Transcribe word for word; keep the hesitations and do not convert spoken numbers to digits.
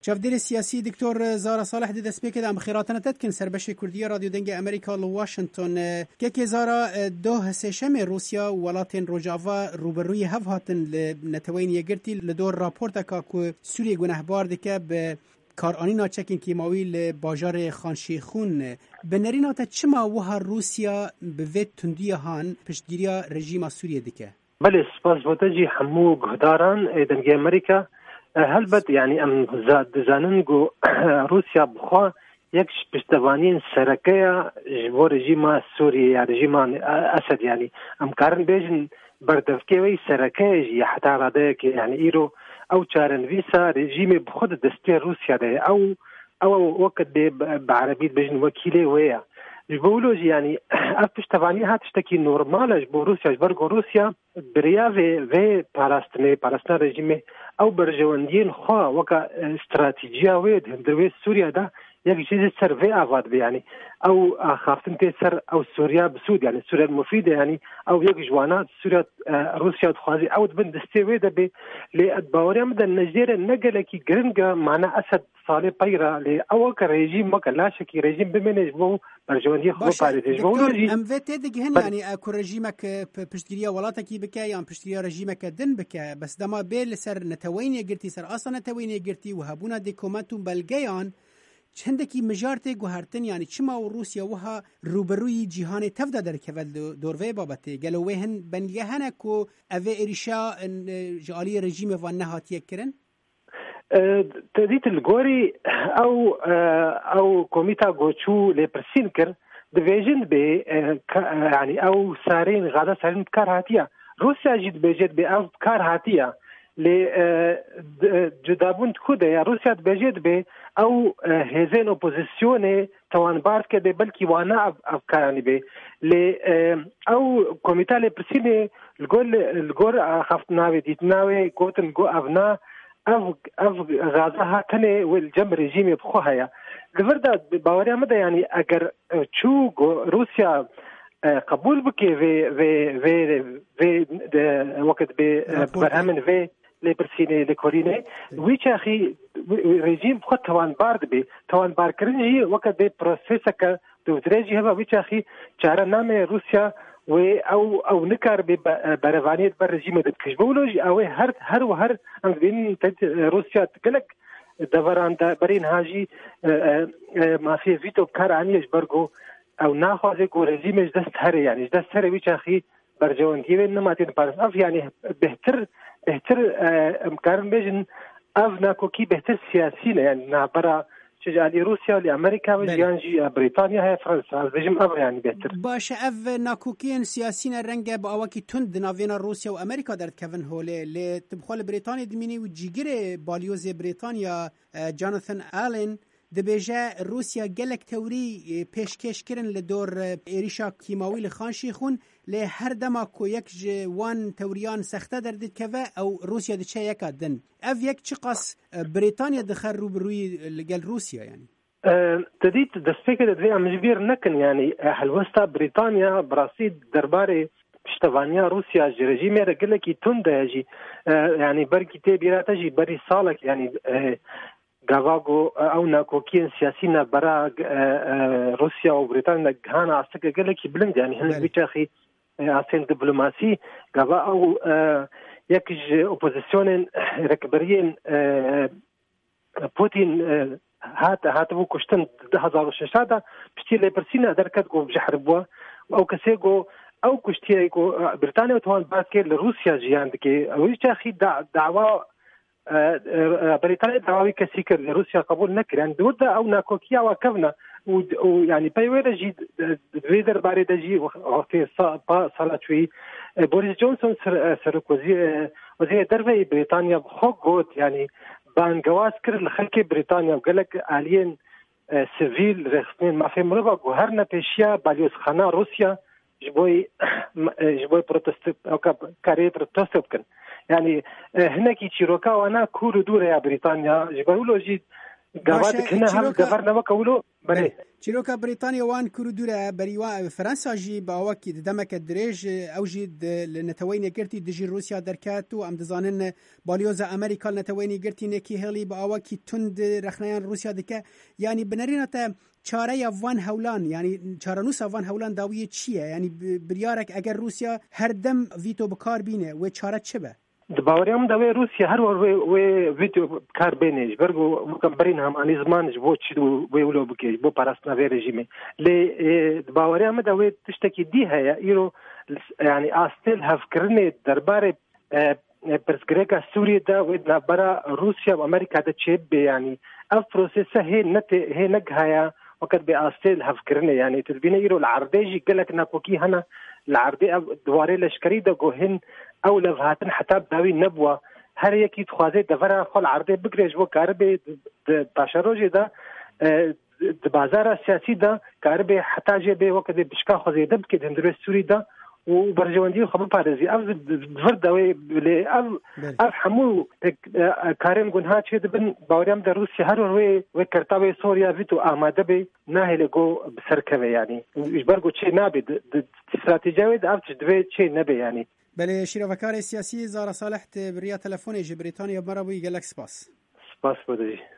چافدیر سیاسی دکتور زارا صالح دی دست بکد ام خیراتنا تدکن سربش کردی رادیو دنگ امریکا لواشنگتن که زارا دو سشم روسیا ولاتن روجاوا روبروی هف هاتن نتوین یگرتی لدور راپورت که سوریه گنهبار دکه به کارآنینا چکین کیماوی لباجار خانشیخون بنرین تا چما وها روسیا به ویت تندی هان پشتگیریا رژیم سوریه دکه بله سپاس بوتجی همو گهداران دنگ امریکا هلبت يعني ام زانن جو روسيا بخوا يكش بشتوانين سركيا جو رجيم سوريا رجيم اسد يعني ام كارن بيجن بردفكي سركيا حتى رادك يعني ايرو او تشارن فيسا رجيم بخود دستي روسيا ده او او وقت بعربي بيجن وكيله ويا جبولوجي يعني افتش تبعني هاتشتكي نورمال جبو روسيا جبرغو روسيا بريا في في باراستني باراستنا رجيمي او برجواندين خوا وكا استراتيجيا ويد هندروي سوريا ده يك شيء سر في افاد يعني او خافتن تسر او سوريا بسود يعني سوريا المفيده يعني او يك جوانات سوريا روسيا تخازي او بن دستوي ده ب لادباوريا مد النجير نقلكي جرنجا معنا اسد صالح بيرا ل او كريجيم ما كلاش كي ريجيم بمنج بو برجواندي خو باريج بو ام في تي دغهن يعني اكو ريجيمك بشتريا ولاتكي بكا يعني بشتريا ريجيمك دن بكا بس دما بيل سر نتوين يقرتي سر اصلا نتوين يقرتي وهبونا ديكومنتوم بلغيان چندکی مجارت گوهرتن یعنی چما و روسیا وها روبروی جهان تفدا در کول دوروی بابته گلوه هن بنیه هنه کو اوه ایریشا جالی رژیم وان نهاتیه کرن؟ تدیت الگوری او او کومیتا گوچو لپرسین کر دویجن به یعنی او سارین غادا سارین کار هاتیه روسیا جید بجید به او کار هاتیه ل جدابون خوده یا روسیا بجید به او هزين اوبوزيسيون توان بارت كده بلكي وانا افكارني به ل او كوميتا لبرسيني الجول الجور خفت ناوي ديت ناوي كوتن جو افنا اف اف غازها تنه والجم ريجيم بخوها غفردا باوريا مده يعني اگر چو روسيا قبول بكي في في في في وقت برهمن في لبرسيني لكوريني ويش أخي رجيم خد توان بارد بي توان بار كرنجي وقت بي بروسيسك دوزريجي هبا ويش أخي جارة نامي روسيا و أو أو نكر بي برفانية برجيم دكش بولوجي أو هر هر وهر عند بين روسيا تكلك دوران دا برين هاجي ما في فيتو بكار عنيش برغو أو ناخذ كو رجيم دست هري يعني دست هري ويش أخي برجون كيف إنما تين بارس أف يعني بهتر بهتر امكان بيجن افنا كوكي بهتر سياسيين يعني نعبر شجالي روسيا لامريكا وجانجي بريطانيا هي فرنسا بيجم اب يعني بهتر باش اف ناكوكين سياسيين الرنجه باوكي تند نافينا روسيا وامريكا درت كيفن هولي اللي تبخل بريطانيا دميني وجيجري باليوز بريطانيا جوناثان آلين دبیجه روسیا گلک توری پیشکش کردن لدور ایریشا کیماوی لخانشی خون ل هر دما کو یک وان توریان سخته دردید که او روسیا د چه یک دن اف یک چی قص بریتانیا دخل رو بروی لگل روسیا يعني تديت دستفكر دفع مجبير نكن يعني حلوستا بريطانيا براسيد درباري پشتوانیا روسیا رژیم رجل کی تنده یجی يعني بركي تبيرا تجي بري صالك يعني گاواگو او ناکوکین سیاسینا برا روسیا و بریتانیا گهانا استك قال لك بلند يعني هنا بيتاخي عشان دبلوماسي گاوا او يكج اوبوزيسيون ركبريين بوتين هات هاتبو كشتن هزار وششادا بشتي لبرسينا دركت جو بجحربوا او كسيغو او كشتي بريطانيا وتوان باكي لروسيا جيان دكي ويتاخي دعوه بريطانيا دعوي كسيكر روسيا قبول نكر يعني دودا او ناكوكيا وكفنا ويعني بايوير جي فيدر باري دجي وقت صلاتوي بوريس جونسون سركوزي وزير درفي بريطانيا بخوغوت يعني بان جواز كر لخلك بريطانيا وقال لك الين سيفيل رسمين ما في مربع وهرنا بيشيا باليوس خنا روسيا جبوي جبوي بروتست او كاري بروتست كن يعني هناك تشيروكا وانا كور دور يا بريطانيا جبرولو جي گاوات کنه هم گورنر وکولو بله چیروکا بریتانیا وان کورودورا بریوا فرانسا جی باوک دمک درج او جی لنتوین گرتی دجی روسیا درکات و ام دزانن بالیوز امریکا نتوین گرتی نکی هلی باوک تند رخنیان روسیا دکه یعنی بنرینه تا چاره وان هولان یعنی چارنوس وان هولان داویه چیه یعنی بریارک اگر روسیا هر دم ویتو بکار بینه و چاره چه به باوریم دا روسیا هر ور و ویتو کار بینه برگو ممکن برین هم ان زمانش بو چی و ولو بکی بو پاراستنا وی رژیم ل باوریم دا و تشتکی دی هيا ایرو یعنی استل هفکرنه درباره پرسگریکا سوریه دا و درباره روسیا و امریکا دا چه یعنی اف پروسس هي نت هي نجهايا وقت باستل هفكرنا يعني تدبينا يرو العرداجي قال لك ناكوكي هنا العردي دواري لشكري دا جوهن او لفهاتن حتى داوي نبوه هر يكي تخوازي دفرا خل عردي بكريج بو كاربي تاشروجي دا بازار السياسي دا كاربي حتى جي وقت بشكا خوازي دب كده هندرس سوري دا وبرجواندي خبر بارزي اف دفردوي ل اف اف حمو كارين جنها شي دبن باوريام د روسيا هر وي وكرتاوي سوريا فيتو اماده به ناهله جو بسركبه يعني اجبرغو شي نابي استراتيجيه د اف دبي شي نبي يعني بله شيروفكار سياسي زارا صالح بريا تليفوني بريطانيا مرابي جالكس باس باس بودي